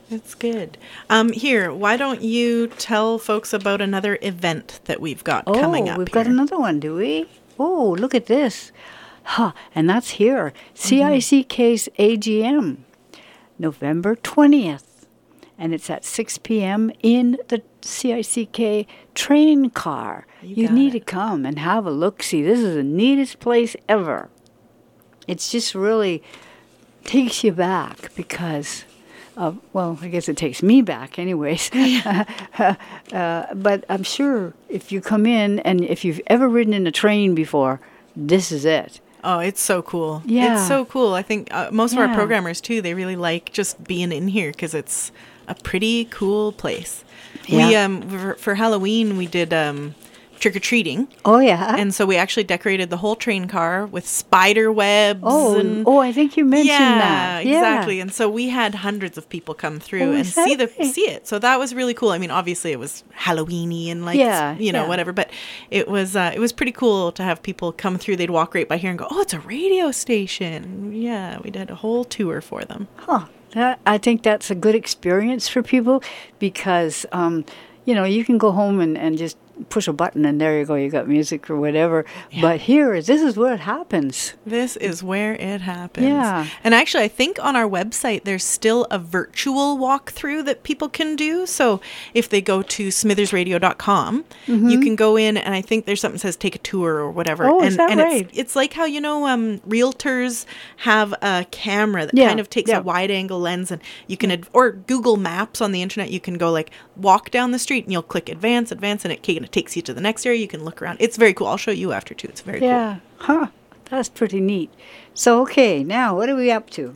[SPEAKER 1] It's good. Um, here, why don't you tell folks about another event that we've got
[SPEAKER 2] Oh,
[SPEAKER 1] coming up
[SPEAKER 2] we've
[SPEAKER 1] here?
[SPEAKER 2] got another one, do we? Oh, look at this. Huh, and that's here. C I C K's A G M, November twentieth. And it's at six p.m. in the C I C K train car.
[SPEAKER 1] You
[SPEAKER 2] You,
[SPEAKER 1] got
[SPEAKER 2] need
[SPEAKER 1] it.
[SPEAKER 2] to come and have a look-see. This is the neatest place ever. It's just really takes you back because... Uh, well, I guess it takes me back anyways. uh, but I'm sure if you come in and if you've ever ridden in a train before, this is it.
[SPEAKER 1] Oh, it's so cool.
[SPEAKER 2] Yeah.
[SPEAKER 1] It's so cool. I think uh, most of our
[SPEAKER 2] Yeah.
[SPEAKER 1] programmers, too, they really like just being in here because it's a pretty cool place. We
[SPEAKER 2] Yeah.
[SPEAKER 1] um for, for Halloween, we did um trick-or-treating.
[SPEAKER 2] Oh, yeah.
[SPEAKER 1] And so we actually decorated the whole train car with spider webs.
[SPEAKER 2] oh,
[SPEAKER 1] and
[SPEAKER 2] oh, I think you mentioned
[SPEAKER 1] yeah,
[SPEAKER 2] that. Yeah,
[SPEAKER 1] exactly. And so we had hundreds of people come through
[SPEAKER 2] Oh,
[SPEAKER 1] and
[SPEAKER 2] is that
[SPEAKER 1] see the
[SPEAKER 2] right?
[SPEAKER 1] see it. So that was really cool. I mean, obviously it was Halloweeny and like
[SPEAKER 2] Yeah,
[SPEAKER 1] you know
[SPEAKER 2] yeah.
[SPEAKER 1] whatever, but it was uh, it was pretty cool to have people come through. They'd walk right by here and go, "Oh, it's a radio station." Yeah, we did a whole tour for them.
[SPEAKER 2] Huh. That, I think that's a good experience for people because, um, you know, you can go home and, and just push a button and there you go, you got music or whatever. But here, this is where it happens.
[SPEAKER 1] This is where it happens.
[SPEAKER 2] Yeah.
[SPEAKER 1] And actually, I think on our website, there's still a virtual walkthrough that people can do. So if they go to smithers radio dot com, you can go in and I think there's something that says take a tour or whatever.
[SPEAKER 2] Oh,
[SPEAKER 1] and
[SPEAKER 2] is that
[SPEAKER 1] and
[SPEAKER 2] right?
[SPEAKER 1] it's, it's like how, you know, um, realtors have a camera that
[SPEAKER 2] Yeah,
[SPEAKER 1] kind of takes
[SPEAKER 2] yeah.
[SPEAKER 1] a wide angle lens and you can, ad- or Google Maps on the internet, you can go like walk down the street and you'll click advance, advance, and it kind of takes you to the next area. You can look around. It's very cool. I'll show you after too. It's very cool.
[SPEAKER 2] Yeah. Huh. That's pretty neat. So, okay, now what are we up to?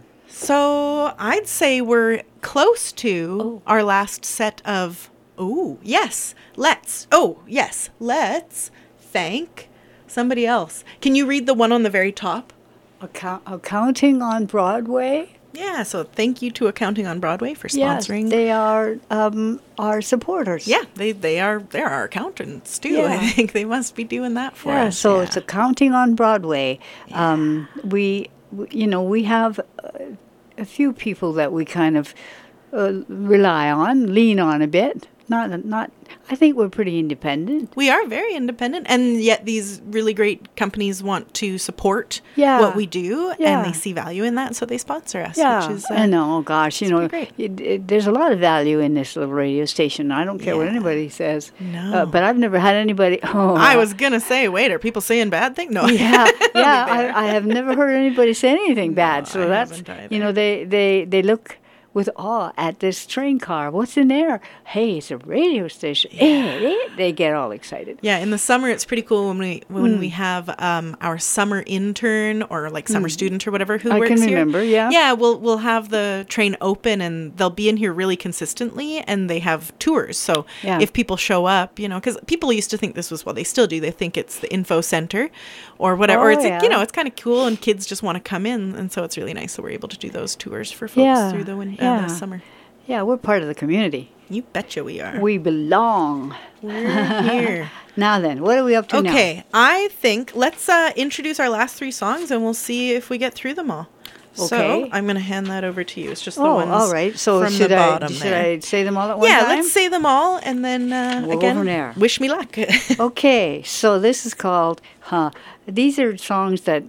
[SPEAKER 1] So I'd say we're close to
[SPEAKER 2] Oh.
[SPEAKER 1] our last set of. Oh, yes. Let's. Oh, yes. Let's thank somebody else. Can you read the one on the very top?
[SPEAKER 2] Account- accounting on Broadway?
[SPEAKER 1] Yeah. So thank you to Accounting on Broadway for
[SPEAKER 2] Yes,
[SPEAKER 1] sponsoring.
[SPEAKER 2] they are um, our supporters.
[SPEAKER 1] yeah, they they are they're our accountants too.
[SPEAKER 2] Yeah.
[SPEAKER 1] I think they must be doing that for
[SPEAKER 2] Yeah,
[SPEAKER 1] us.
[SPEAKER 2] so
[SPEAKER 1] yeah.
[SPEAKER 2] it's Accounting on Broadway. Um, we, w- you know, we have uh, a few people that we kind of uh, rely on, lean on a bit. Not, not. I think we're pretty independent.
[SPEAKER 1] We are very independent, and yet these really great companies want to support
[SPEAKER 2] Yeah.
[SPEAKER 1] what we do,
[SPEAKER 2] Yeah.
[SPEAKER 1] and they see value in that, so they sponsor us.
[SPEAKER 2] Yeah,
[SPEAKER 1] which is, uh,
[SPEAKER 2] I know. Gosh, you know,
[SPEAKER 1] pretty
[SPEAKER 2] it, it, there's a lot of value in this little radio station. I don't care what
[SPEAKER 1] Yeah.
[SPEAKER 2] anybody says.
[SPEAKER 1] No.
[SPEAKER 2] Uh, but I've never had anybody. Oh,
[SPEAKER 1] I was gonna say, wait, are people saying bad things? No.
[SPEAKER 2] yeah, yeah.
[SPEAKER 1] there.
[SPEAKER 2] I, I have never heard anybody say anything bad.
[SPEAKER 1] I
[SPEAKER 2] So that's
[SPEAKER 1] haven't either.
[SPEAKER 2] you know they they they look with awe at this train car. What's in there? Hey, it's a radio station. Eh, eh. They get all excited.
[SPEAKER 1] Yeah, in the summer it's pretty cool when we
[SPEAKER 2] Hmm.
[SPEAKER 1] when we have um, our summer intern or like summer student or whatever who
[SPEAKER 2] I
[SPEAKER 1] works
[SPEAKER 2] can
[SPEAKER 1] here.
[SPEAKER 2] remember, yeah.
[SPEAKER 1] Yeah, we'll we'll have the train open and they'll be in here really consistently and they have tours. So
[SPEAKER 2] Yeah.
[SPEAKER 1] if people show up, you know, because people used to think this was well, they still do. They think it's the info center or whatever.
[SPEAKER 2] Oh,
[SPEAKER 1] or it's
[SPEAKER 2] yeah.
[SPEAKER 1] you know, it's kind of cool and kids just want to come in, and so it's really nice that we're able to do those tours for folks
[SPEAKER 2] Yeah,
[SPEAKER 1] through the win- uh,
[SPEAKER 2] yeah.
[SPEAKER 1] the summer.
[SPEAKER 2] Yeah, we're part of the community.
[SPEAKER 1] You betcha we are.
[SPEAKER 2] We belong.
[SPEAKER 1] We're here.
[SPEAKER 2] Now then, what are we up to now?
[SPEAKER 1] Okay, I think let's uh, introduce our last three songs and we'll see if we get through them all. So
[SPEAKER 2] Okay.
[SPEAKER 1] I'm going to hand that over to you. It's just the
[SPEAKER 2] Oh,
[SPEAKER 1] ones
[SPEAKER 2] all right. So
[SPEAKER 1] from
[SPEAKER 2] should
[SPEAKER 1] the
[SPEAKER 2] I
[SPEAKER 1] bottom
[SPEAKER 2] should
[SPEAKER 1] there.
[SPEAKER 2] I say them all at one
[SPEAKER 1] yeah,
[SPEAKER 2] time?
[SPEAKER 1] let's say them all and then uh,
[SPEAKER 2] We'll go
[SPEAKER 1] again,
[SPEAKER 2] from there.
[SPEAKER 1] wish me luck.
[SPEAKER 2] Okay, so this is called, huh, these are songs that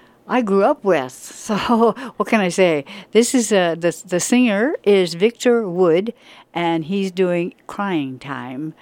[SPEAKER 2] I grew up with. So what can I say? This is, uh, the, the singer is Victor Wood, and he's doing Crying Time.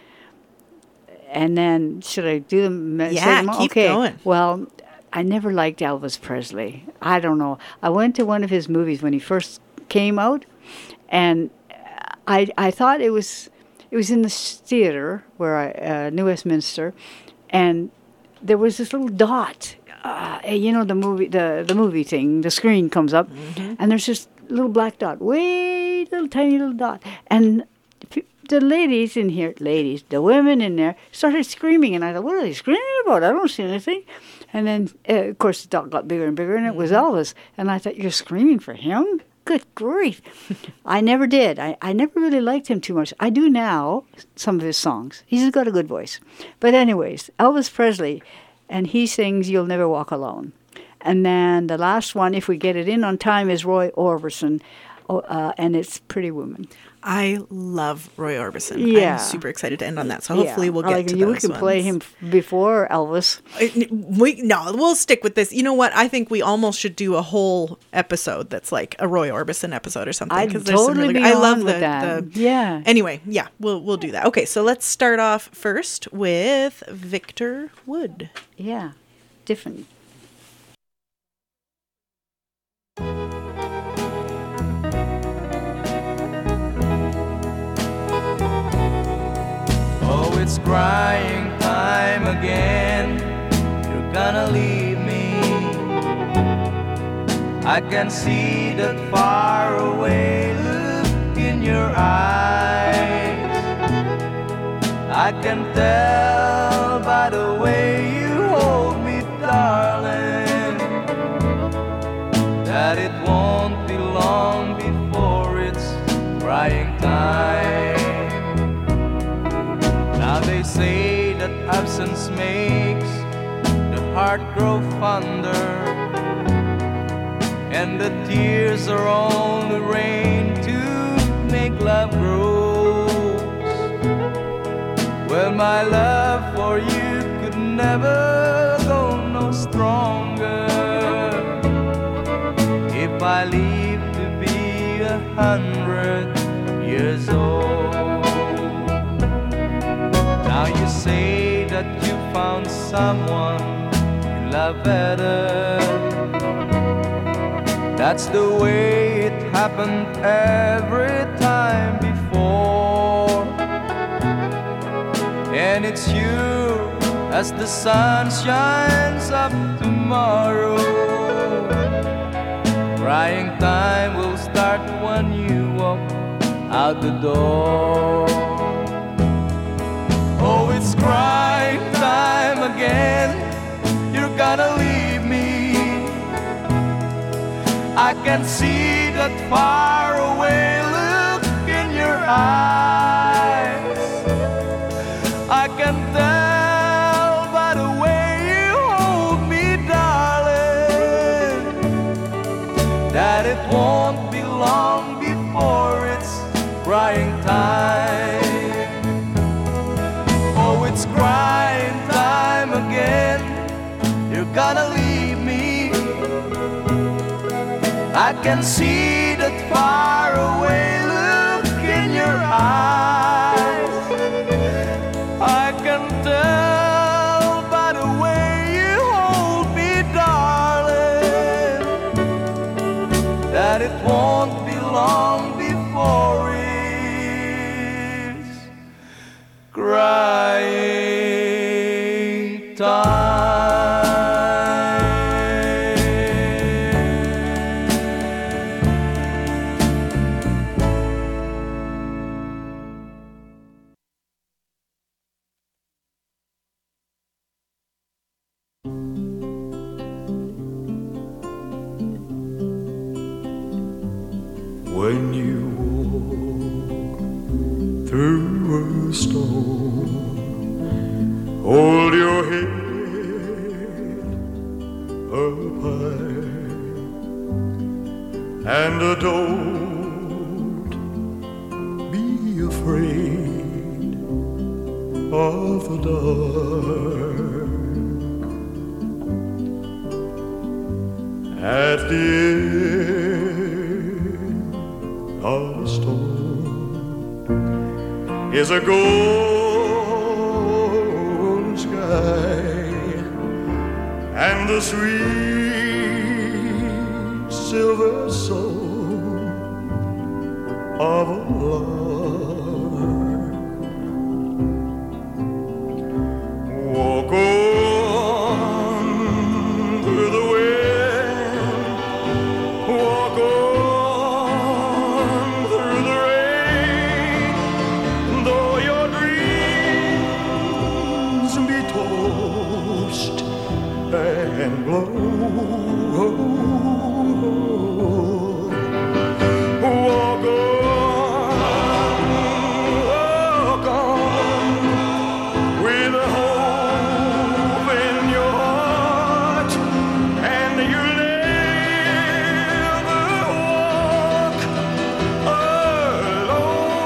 [SPEAKER 2] And then, should I do them? say
[SPEAKER 1] Yeah,
[SPEAKER 2] them all?
[SPEAKER 1] keep
[SPEAKER 2] okay.
[SPEAKER 1] going.
[SPEAKER 2] Well, I never liked Elvis Presley. I don't know. I went to one of his movies when he first came out, and I I thought it was it was in the theater where I uh, New Westminster, and there was this little dot. Uh, you know the movie the the movie thing. The screen comes up, and there's this little black dot, way little tiny little dot, and p- the ladies in here, ladies, the women in there started screaming, and I thought, what are they screaming about? I don't see anything. And then, uh, of course, the dot got bigger and bigger, and it was Elvis. And I thought, you're screaming for him? Good grief. I never did. I, I never really liked him too much. I do now, some of his songs. He's got a good voice. But anyways, Elvis Presley, and he sings You'll Never Walk Alone. And then the last one, if we get it in on time, is Roy Orbison, oh, uh, and it's Pretty Woman.
[SPEAKER 1] I love Roy Orbison.
[SPEAKER 2] Yeah.
[SPEAKER 1] I'm super excited to end on that. So hopefully
[SPEAKER 2] Yeah.
[SPEAKER 1] we'll get
[SPEAKER 2] like,
[SPEAKER 1] to
[SPEAKER 2] you
[SPEAKER 1] those
[SPEAKER 2] can play him
[SPEAKER 1] ones.
[SPEAKER 2] before Elvis.
[SPEAKER 1] I- We no, we'll stick with this. You know what? I think we almost should do a whole episode that's like a Roy Orbison episode or something.
[SPEAKER 2] I'd
[SPEAKER 1] 'cause there's some
[SPEAKER 2] totally
[SPEAKER 1] really
[SPEAKER 2] be
[SPEAKER 1] good- I love
[SPEAKER 2] on
[SPEAKER 1] the,
[SPEAKER 2] with that.
[SPEAKER 1] the
[SPEAKER 2] Yeah.
[SPEAKER 1] Anyway, yeah, we'll we'll do that. Okay, so let's start off first with Victor Wood.
[SPEAKER 2] Yeah. Different.
[SPEAKER 3] Oh, it's crying time again. You're gonna leave me. I can see that faraway look in your eyes. I can tell by the way you hold me, darling, that it won't be long before it's crying time. Now they say that absence makes the heart grow fonder, and the tears are only rain to make love grows. Well, my love for you could never go no stronger if I live to be a hundred years old. Now you say that you found someone you love better. That's the way it happened every time before. And it's you as the sun shines up tomorrow. Crying time will start when you walk out the door. Oh, it's crying time again. You're gonna leave me. I can see that faraway look in your eyes. I can tell by the way you hold me, darling, that it won't be long before it's crying time. Oh, it's crying time again. You're gonna leave me. I can see that faraway look in your eyes. I can tell by the way you hold me, darling, that it won't be long before it's crying time.
[SPEAKER 5] When you walk through a storm, hold your head up high and don't be afraid of the dark. At the end of the storm is a golden sky and the sweet silver soul of a lark. Walk on through the wind, walk on through the rain, though your dreams be tossed and blown. Walk on, walk on, with a hope in your heart, and you'll never walk alone.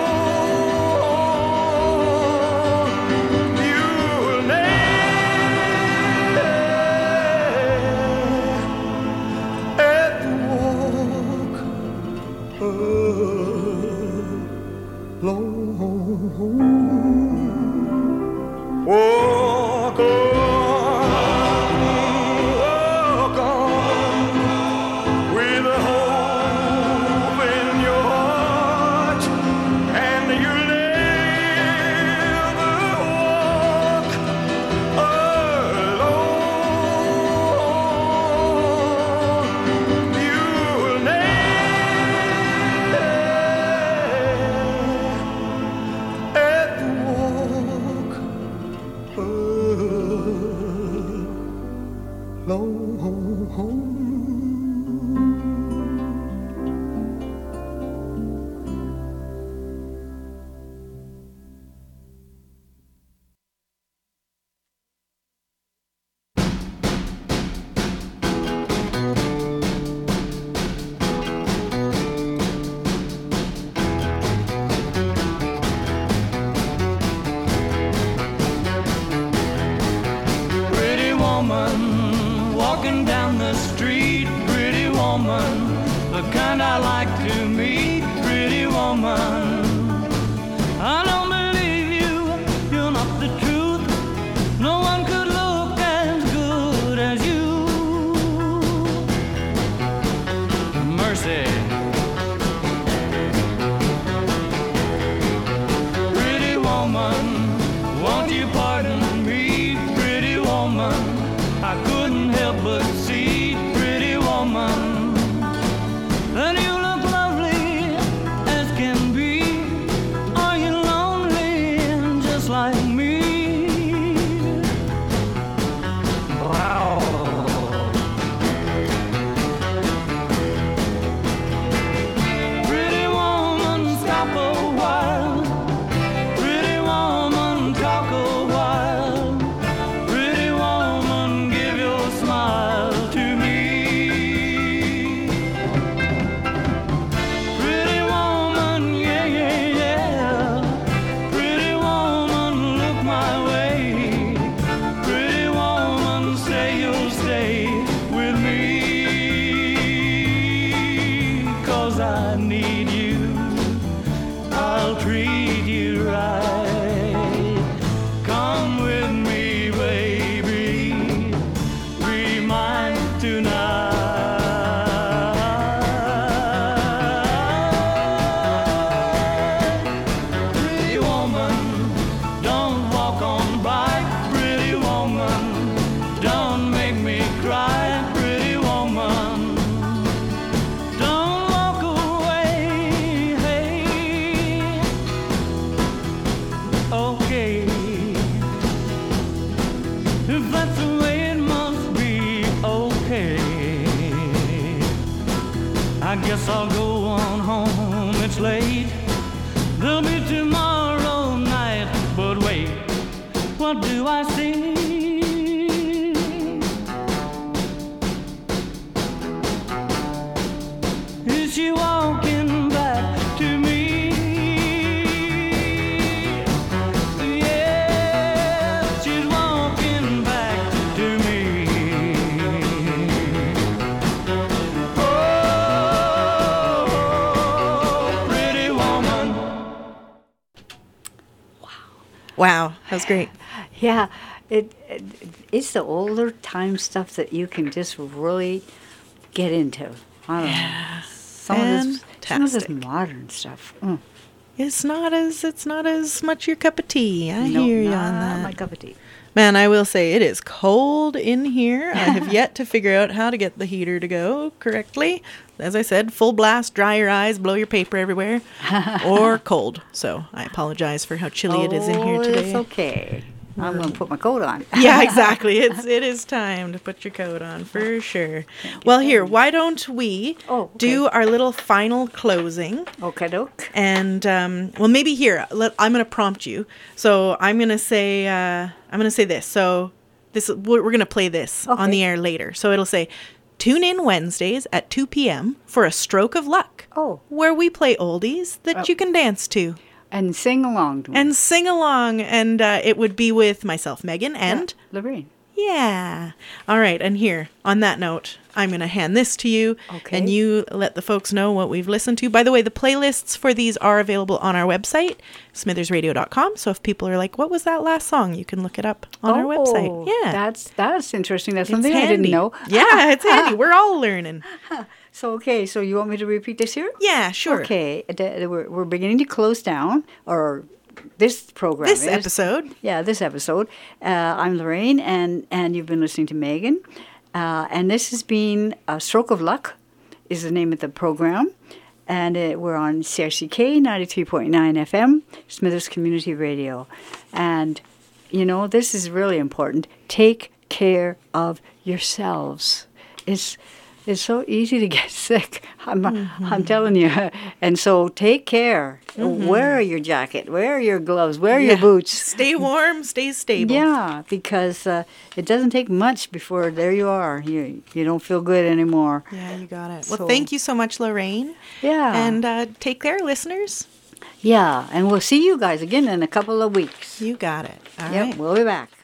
[SPEAKER 3] woman walking down the street, pretty woman, the kind I like to meet, pretty woman. I don't believe you, you're not the truth. No one could look as good as you. Mercy. Pretty woman, won't you pardon me, pretty woman? I couldn't help but see, pretty woman, that you look lovely as can be. Are you lonely just like me? Wow. Pretty woman, stop a while. Pretty woman, talk a while. Pretty woman, give your smile to me. Pretty woman, yeah, yeah, yeah. Pretty woman, look my way. Pretty woman, say you'll stay with me. 'Cause I need you, I'll treat you right. Come with me, baby, be mine tonight. Pretty woman, don't walk on by. Pretty woman, don't make me cry. Pretty woman, don't walk away. Hey, okay, if that's the way it must be, okay. I guess I'll go on home, it's late. There'll be tomorrow night, but wait, what do I see? Is she walking back to me? Yeah, she's walking back to me. Oh, pretty woman.
[SPEAKER 1] Wow, that was great.
[SPEAKER 2] Yeah, it, it it's the older time stuff that you can just really get into. I don't know. Some of this, some of this
[SPEAKER 1] Fantastic.
[SPEAKER 2] modern stuff. Mm.
[SPEAKER 1] It's not as it's not as much your cup of tea. I
[SPEAKER 2] No,
[SPEAKER 1] hear you
[SPEAKER 2] not
[SPEAKER 1] on that.
[SPEAKER 2] my cup of tea.
[SPEAKER 1] Man, I will say it is cold in here. I have yet to figure out how to get the heater to go correctly. As I said, full blast, dry your eyes, blow your paper everywhere, or cold. So I apologize for how chilly it is in here
[SPEAKER 2] Oh,
[SPEAKER 1] today.
[SPEAKER 2] it's okay. I'm going to put my coat on.
[SPEAKER 1] Yeah, exactly. It's it is time to put your coat on for sure. Well, here, why don't we
[SPEAKER 2] Oh, okay.
[SPEAKER 1] do our little final closing?
[SPEAKER 2] Okay, doke.
[SPEAKER 1] And um, well, maybe here let, I'm going to prompt you. So I'm going to say uh, I'm going to say this. So this we're, we're going to play this on
[SPEAKER 2] Okay.
[SPEAKER 1] the air later. So it'll say, tune in Wednesdays at two p.m. for a stroke of luck.
[SPEAKER 2] Oh.
[SPEAKER 1] Where we play oldies that
[SPEAKER 2] Oh.
[SPEAKER 1] you can dance to
[SPEAKER 2] And sing along to me.
[SPEAKER 1] and sing along. And uh, it would be with myself, Megan, and
[SPEAKER 2] Lorraine.
[SPEAKER 1] yeah. All right. And here, on that note, I'm going to hand this to you.
[SPEAKER 2] Okay.
[SPEAKER 1] And you let the folks know what we've listened to. By the way, the playlists for these are available on our website, smithers radio dot com. So if people are like, what was that last song? You can look it up on our website.
[SPEAKER 2] Oh,
[SPEAKER 1] Yeah.
[SPEAKER 2] That's that's interesting. That's
[SPEAKER 1] It's
[SPEAKER 2] something I
[SPEAKER 1] handy.
[SPEAKER 2] didn't know.
[SPEAKER 1] Yeah, it's handy. We're all learning.
[SPEAKER 2] So, okay, so you want me to repeat this here?
[SPEAKER 1] Yeah, sure.
[SPEAKER 2] Okay, the- the- we're, we're beginning to close down, or this program
[SPEAKER 1] This
[SPEAKER 2] is.
[SPEAKER 1] episode.
[SPEAKER 2] Yeah, this episode. Uh, I'm Lorraine, and, and you've been listening to Megan. Uh, and this has been uh, Stroke of Luck is the name of the program. And uh, we're on C R C K ninety-three point nine F M, Smithers Community Radio. And, you know, this is really important. Take care of yourselves. It's... It's so easy to get sick. I'm, mm-hmm. I'm telling you. And so take care. Mm-hmm. Wear your jacket. Wear your gloves. Wear yeah. your boots.
[SPEAKER 1] Stay warm. Stay stable.
[SPEAKER 2] Yeah, because uh, it doesn't take much before there you are. You you don't feel good anymore.
[SPEAKER 1] Yeah, you got it. Well,
[SPEAKER 2] So-
[SPEAKER 1] thank you so much, Lorraine.
[SPEAKER 2] Yeah.
[SPEAKER 1] And uh, take care, listeners.
[SPEAKER 2] Yeah, and we'll see you guys again in a couple of weeks.
[SPEAKER 1] You got it. All
[SPEAKER 2] Yep,
[SPEAKER 1] right.
[SPEAKER 2] we'll be back.